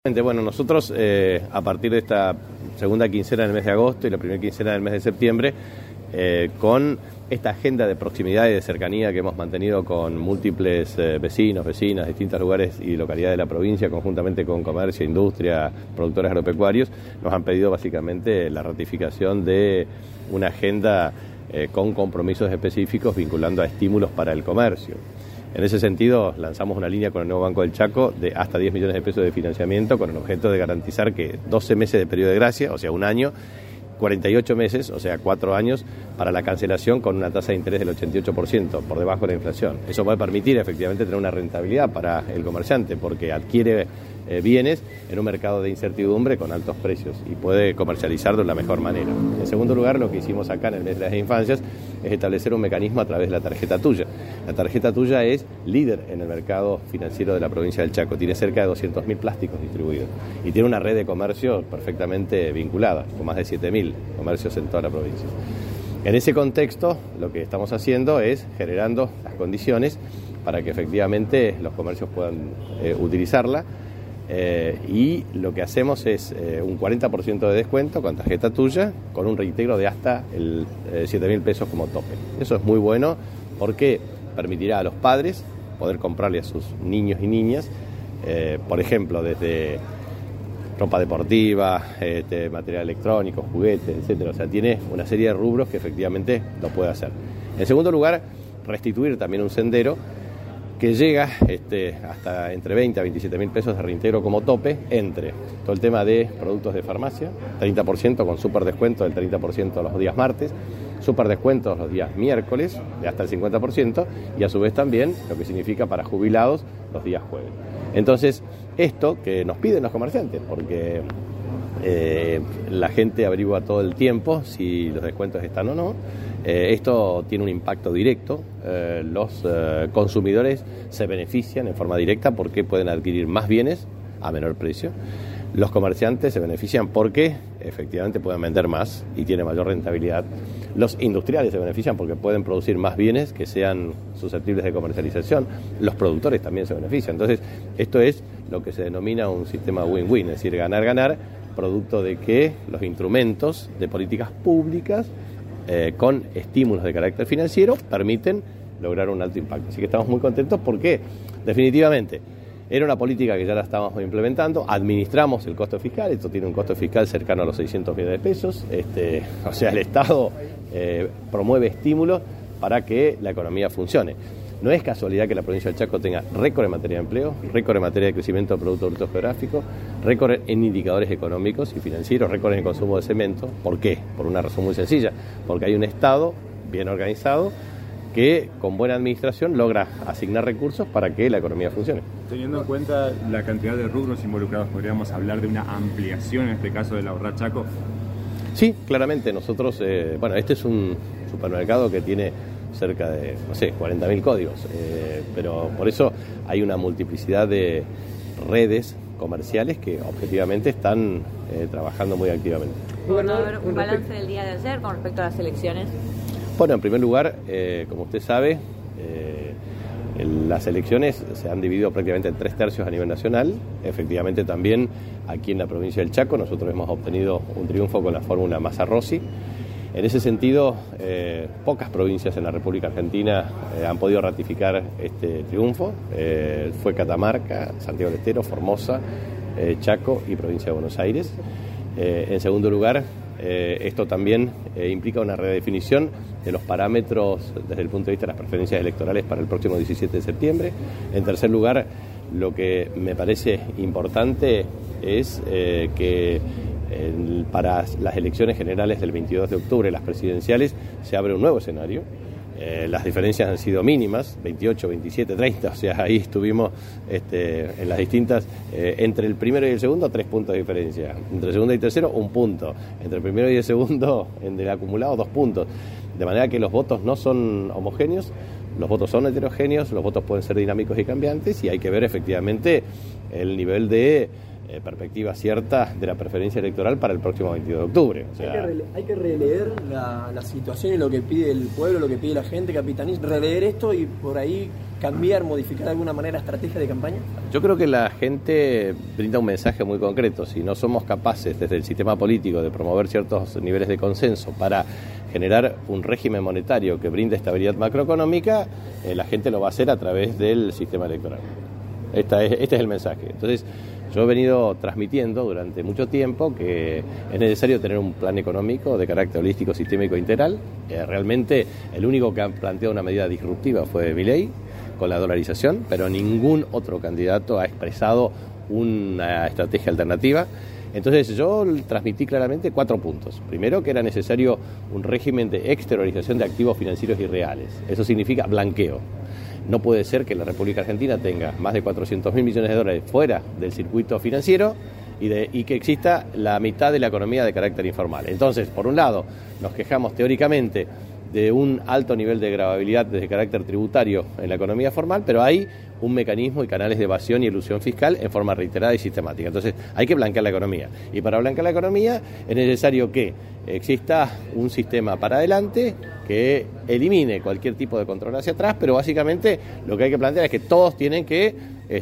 Bueno, nosotros a partir de esta segunda quincena del mes de agosto y la primera quincena del mes de septiembre, con esta agenda de proximidad y de cercanía que hemos mantenido con múltiples vecinos, vecinas, distintos lugares y localidades de la provincia, conjuntamente con comercio, industria, productores agropecuarios, nos han pedido básicamente la ratificación de una agenda con compromisos específicos vinculando a estímulos para el comercio. En ese sentido, lanzamos una línea con el nuevo Banco del Chaco de hasta 10 millones de pesos de financiamiento con el objeto de garantizar que 12 meses de periodo de gracia, o sea, un año, 48 meses, o sea, 4 años, para la cancelación con una tasa de interés del 88%, por debajo de la inflación. Eso puede permitir efectivamente tener una rentabilidad para el comerciante, porque adquiere bienes en un mercado de incertidumbre con altos precios y puede comercializar de la mejor manera. En segundo lugar, lo que hicimos acá en el mes de las infancias es establecer un mecanismo a través de la tarjeta tuya. La tarjeta tuya es líder en el mercado financiero de la provincia del Chaco, tiene cerca de 200.000 plásticos distribuidos y tiene una red de comercio perfectamente vinculada, con más de 7.000 comercios en toda la provincia. En ese contexto, lo que estamos haciendo es generando las condiciones para que efectivamente los comercios puedan utilizarla. Y lo que hacemos es un 40% de descuento con tarjeta tuya, con un reintegro de hasta 7.000 pesos como tope. Eso es muy bueno porque permitirá a los padres poder comprarle a sus niños y niñas, por ejemplo, desde ropa deportiva, material electrónico, juguetes, etcétera. O sea, tiene una serie de rubros que efectivamente lo puede hacer. En segundo lugar, restituir también un sendero que llega hasta entre 20 a 27.000 pesos de reintegro como tope entre todo el tema de productos de farmacia, 30% con súper descuento del 30% los días martes, súper descuentos los días miércoles de hasta el 50% y a su vez también lo que significa para jubilados los días jueves. Entonces, esto que nos piden los comerciantes, porque la gente averigua todo el tiempo si los descuentos están o no. Esto tiene un impacto directo. Los consumidores se benefician en forma directa porque pueden adquirir más bienes a menor precio. Los comerciantes se benefician porque efectivamente pueden vender más y tiene mayor rentabilidad. Los industriales se benefician porque pueden producir más bienes que sean susceptibles de comercialización. Los productores también se benefician. Entonces, esto es lo que se denomina un sistema win-win, es decir, ganar-ganar, producto de que los instrumentos de políticas públicas con estímulos de carácter financiero permiten lograr un alto impacto. Así que estamos muy contentos porque definitivamente era una política que ya la estábamos implementando, administramos el costo fiscal, esto tiene un costo fiscal cercano a los 600 millones de pesos, o sea, el Estado promueve estímulos para que la economía funcione. No es casualidad que la provincia del Chaco tenga récord en materia de empleo, récord en materia de crecimiento de Producto Bruto Geográfico, récord en indicadores económicos y financieros, récord en el consumo de cemento. ¿Por qué? Por una razón muy sencilla, porque hay un Estado bien organizado que con buena administración logra asignar recursos para que la economía funcione. Teniendo en cuenta la cantidad de rubros involucrados, ¿podríamos hablar de una ampliación en este caso del Ahorrar Chaco? Sí, claramente. Nosotros, este es un supermercado que tiene cerca de, 40.000 códigos, pero por eso hay una multiplicidad de redes comerciales que objetivamente están trabajando muy activamente. Gobernador, un balance del día de ayer con respecto a las elecciones. Bueno, en primer lugar, como usted sabe, las elecciones se han dividido prácticamente en 3/3 a nivel nacional. Efectivamente, también aquí en la provincia del Chaco nosotros hemos obtenido un triunfo con la fórmula Massa-Rossi. En ese sentido, pocas provincias en la República Argentina han podido ratificar este triunfo. Fue Catamarca, Santiago del Estero, Formosa, Chaco y Provincia de Buenos Aires. En segundo lugar, esto también implica una redefinición de los parámetros desde el punto de vista de las preferencias electorales para el próximo 17 de septiembre. En tercer lugar, lo que me parece importante es que para las elecciones generales del 22 de octubre, las presidenciales, se abre un nuevo escenario. Las diferencias han sido mínimas, 28, 27, 30, o sea, ahí estuvimos en las distintas, entre el primero y el segundo, 3 puntos de diferencia, entre el segundo y el tercero, 1 punto, entre el primero y el segundo, en el acumulado, 2 puntos, de manera que los votos no son homogéneos, los votos son heterogéneos, los votos pueden ser dinámicos y cambiantes, y hay que ver efectivamente el nivel de perspectiva cierta de la preferencia electoral para el próximo 22 de octubre. O sea, hay que releer la situación y lo que pide el pueblo, lo que pide la gente, capitalismo, releer esto y por ahí cambiar, modificar de alguna manera la estrategia de campaña. Yo creo que la gente brinda un mensaje muy concreto. Si no somos capaces desde el sistema político de promover ciertos niveles de consenso para generar un régimen monetario que brinde estabilidad macroeconómica, la gente lo va a hacer a través del sistema electoral. Este es el mensaje. Entonces, yo he venido transmitiendo durante mucho tiempo que es necesario tener un plan económico de carácter holístico, sistémico e integral. Realmente el único que ha planteado una medida disruptiva fue Milei, con la dolarización, pero ningún otro candidato ha expresado una estrategia alternativa. Entonces yo transmití claramente 4 puntos. Primero, que era necesario un régimen de exteriorización de activos financieros y reales. Eso significa blanqueo. No puede ser que la República Argentina tenga más de 400.000 millones de dólares fuera del circuito financiero y que exista la mitad de la economía de carácter informal. Entonces, por un lado, nos quejamos teóricamente de un alto nivel de gravabilidad desde carácter tributario en la economía formal, pero hay un mecanismo y canales de evasión y elusión fiscal en forma reiterada y sistemática. Entonces hay que blanquear la economía. Y para blanquear la economía es necesario que exista un sistema para adelante que elimine cualquier tipo de control hacia atrás, pero básicamente lo que hay que plantear es que todos tienen que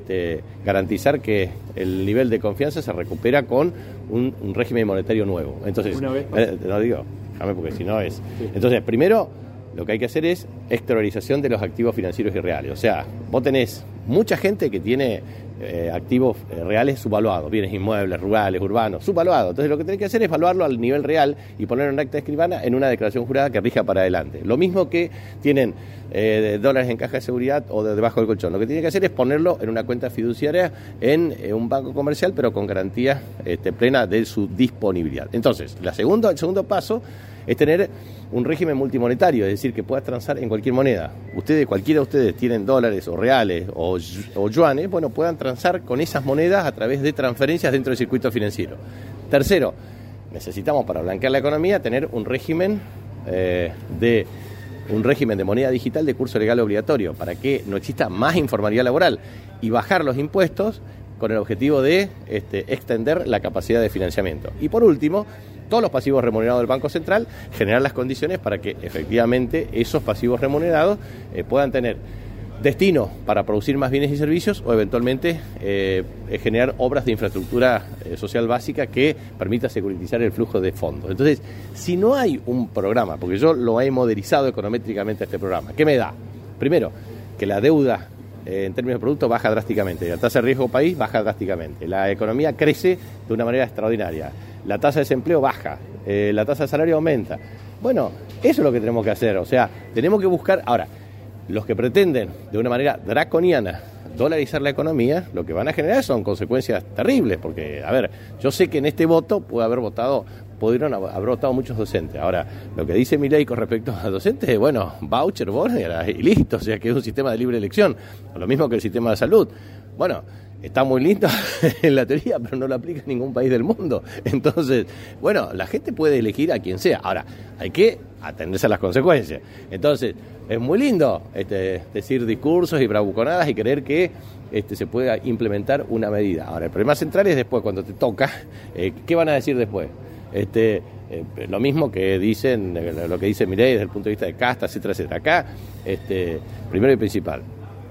garantizar que el nivel de confianza se recupera con un régimen monetario nuevo. Entonces, no digo, déjame porque si no es... Sí. Entonces, primero, lo que hay que hacer es exteriorización de los activos financieros y reales. O sea, vos tenés mucha gente que tiene activos reales subvaluados, bienes inmuebles, rurales, urbanos, subvaluados. Entonces, lo que tenés que hacer es evaluarlo al nivel real y ponerlo en acta de escribana en una declaración jurada que rija para adelante. Lo mismo que tienen dólares en caja de seguridad o debajo del colchón. Lo que tienen que hacer es ponerlo en una cuenta fiduciaria en un banco comercial, pero con garantía plena de su disponibilidad. Entonces, el segundo paso es tener un régimen multimonetario, es decir, que puedas transar en cualquier moneda. Cualquiera de ustedes tienen dólares o reales o yuanes, bueno, puedan transar con esas monedas a través de transferencias dentro del circuito financiero. Tercero, necesitamos para blanquear la economía tener un régimen de moneda digital de curso legal obligatorio para que no exista más informalidad laboral y bajar los impuestos con el objetivo de extender la capacidad de financiamiento. Y por último, todos los pasivos remunerados del Banco Central, generar las condiciones para que efectivamente esos pasivos remunerados puedan tener destino para producir más bienes y servicios o eventualmente generar obras de infraestructura social básica que permita securitizar el flujo de fondos. Entonces, si no hay un programa, porque yo lo he modelizado econométricamente este programa, ¿qué me da? Primero, que la deuda en términos de producto baja drásticamente, la tasa de riesgo país baja drásticamente, la economía crece de una manera extraordinaria, la tasa de desempleo baja, la tasa de salario aumenta. Bueno, eso es lo que tenemos que hacer, o sea, tenemos que buscar... Ahora, los que pretenden de una manera draconiana dolarizar la economía, lo que van a generar son consecuencias terribles, porque, a ver, yo sé que en este voto pudieron haber votado muchos docentes. Ahora, lo que dice Milei con respecto a docentes, bueno, voucher, y listo, o sea que es un sistema de libre elección, lo mismo que el sistema de salud. Bueno, está muy lindo en la teoría, pero no lo aplica en ningún país del mundo. Entonces, bueno, la gente puede elegir a quien sea. Ahora, hay que atenderse a las consecuencias. Entonces, es muy lindo decir discursos y bravuconadas y creer que se pueda implementar una medida. Ahora, el problema central es después, cuando te toca, ¿qué van a decir después? Lo mismo que dicen, lo que dice Milei desde el punto de vista de casta, etcétera, etcétera. Acá, primero y principal,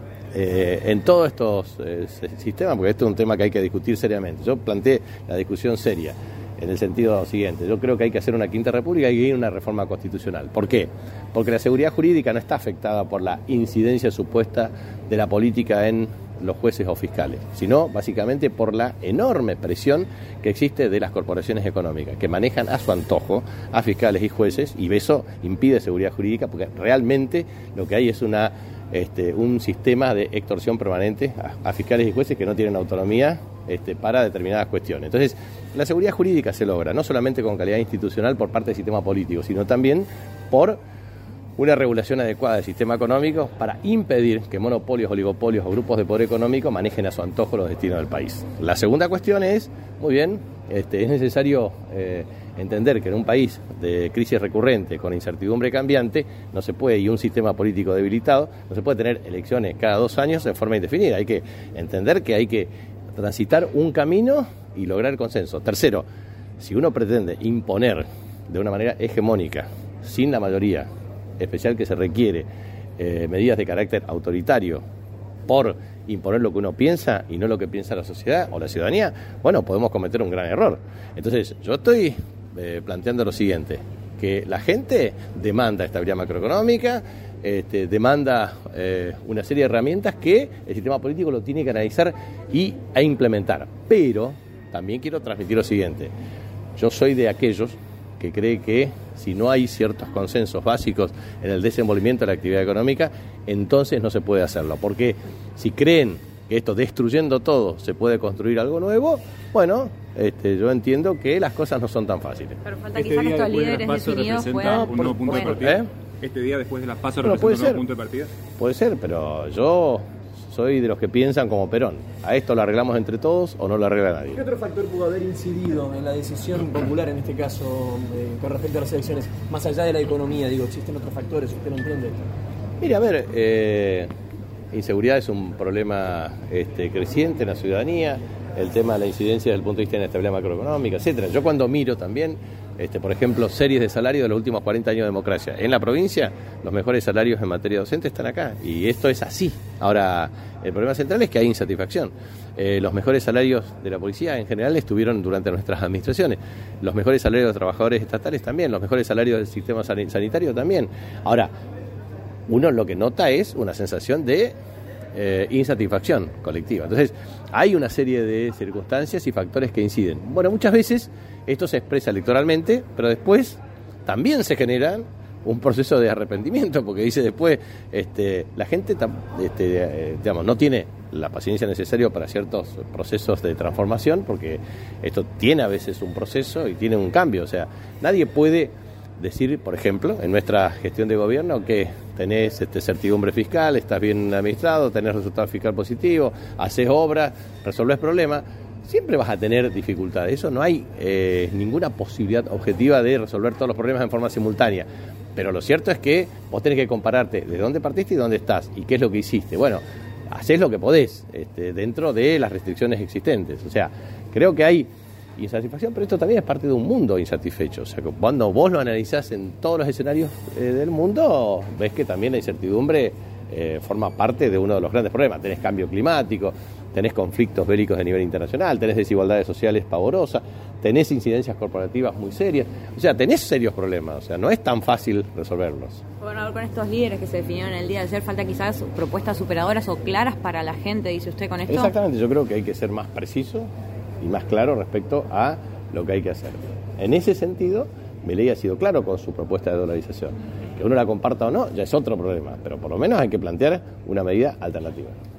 en todos estos sistemas, porque esto es un tema que hay que discutir seriamente. Yo planteé la discusión seria en el sentido siguiente: yo creo que hay que hacer una quinta república y hay que ir a una reforma constitucional. ¿Por qué? Porque la seguridad jurídica no está afectada por la incidencia supuesta de la política en los jueces o fiscales, sino básicamente por la enorme presión que existe de las corporaciones económicas, que manejan a su antojo a fiscales y jueces, y eso impide seguridad jurídica, porque realmente lo que hay es un sistema de extorsión permanente a fiscales y jueces que no tienen autonomía para determinadas cuestiones. Entonces, la seguridad jurídica se logra no solamente con calidad institucional por parte del sistema político, sino también por una regulación adecuada del sistema económico para impedir que monopolios, oligopolios o grupos de poder económico manejen a su antojo los destinos del país. La segunda cuestión es, muy bien, es necesario entender que en un país de crisis recurrente, con incertidumbre cambiante, no se puede, y un sistema político debilitado, no se puede tener elecciones cada 2 años en forma indefinida. Hay que entender que hay que transitar un camino y lograr consenso. Tercero, si uno pretende imponer de una manera hegemónica, sin la mayoría especial que se requiere, medidas de carácter autoritario, por imponer lo que uno piensa y no lo que piensa la sociedad o la ciudadanía, bueno, podemos cometer un gran error. Entonces, yo estoy planteando lo siguiente, que la gente demanda estabilidad macroeconómica, demanda una serie de herramientas que el sistema político lo tiene que analizar e implementar. Pero también quiero transmitir lo siguiente, yo soy de aquellos que cree que si no hay ciertos consensos básicos en el desenvolvimiento de la actividad económica, entonces no se puede hacerlo. Porque si creen que esto destruyendo todo se puede construir algo nuevo, bueno, yo entiendo que las cosas no son tan fáciles. Pero falta quizás que estos líderes definidos puedan... ¿Un nuevo punto de partida? ¿Este día después de las PASO representa un nuevo punto de partida? Puede ser, pero yo soy de los que piensan como Perón. ¿A esto lo arreglamos entre todos o no lo arregla nadie? ¿Qué otro factor pudo haber incidido en la decisión popular, en este caso, con respecto a las elecciones? Más allá de la economía, digo, ¿existen otros factores? ¿Usted no entiende esto? Mire, a ver, inseguridad es un problema creciente en la ciudadanía, el tema de la incidencia desde el punto de vista de la estabilidad macroeconómica, etcétera. Yo cuando miro también, por ejemplo, series de salarios de los últimos 40 años de democracia, en la provincia los mejores salarios en materia docente están acá, y esto es así. Ahora, el problema central es que hay insatisfacción. Los mejores salarios de la policía en general estuvieron durante nuestras administraciones, los mejores salarios de los trabajadores estatales también, los mejores salarios del sistema sanitario también. Ahora, uno lo que nota es una sensación de insatisfacción colectiva. Entonces, hay una serie de circunstancias y factores que inciden. Bueno, muchas veces esto se expresa electoralmente, pero después también se genera un proceso de arrepentimiento, porque dice después, la gente digamos, no tiene la paciencia necesaria para ciertos procesos de transformación, porque esto tiene a veces un proceso y tiene un cambio. O sea, nadie puede decir, por ejemplo, en nuestra gestión de gobierno, que tenés certidumbre fiscal, estás bien administrado, tenés resultado fiscal positivo, haces obras, resolvés problemas. Siempre vas a tener dificultades. Eso no hay ninguna posibilidad objetiva de resolver todos los problemas en forma simultánea. Pero lo cierto es que vos tenés que compararte de dónde partiste y dónde estás y qué es lo que hiciste. Bueno, hacés lo que podés dentro de las restricciones existentes. O sea, creo que hay insatisfacción, pero esto también es parte de un mundo insatisfecho. O sea, que cuando vos lo analizás en todos los escenarios del mundo, ves que también la incertidumbre forma parte de uno de los grandes problemas. Tenés cambio climático, tenés conflictos bélicos de nivel internacional, tenés desigualdades sociales pavorosas, tenés incidencias corporativas muy serias. O sea, tenés serios problemas. O sea, no es tan fácil resolverlos. Gobernador, con estos líderes que se definieron el día de ayer, falta quizás propuestas superadoras o claras para la gente, dice usted, con esto. Exactamente, yo creo que hay que ser más preciso y más claro respecto a lo que hay que hacer. En ese sentido, Milei ha sido claro con su propuesta de dolarización. Que uno la comparta o no, ya es otro problema, pero por lo menos hay que plantear una medida alternativa.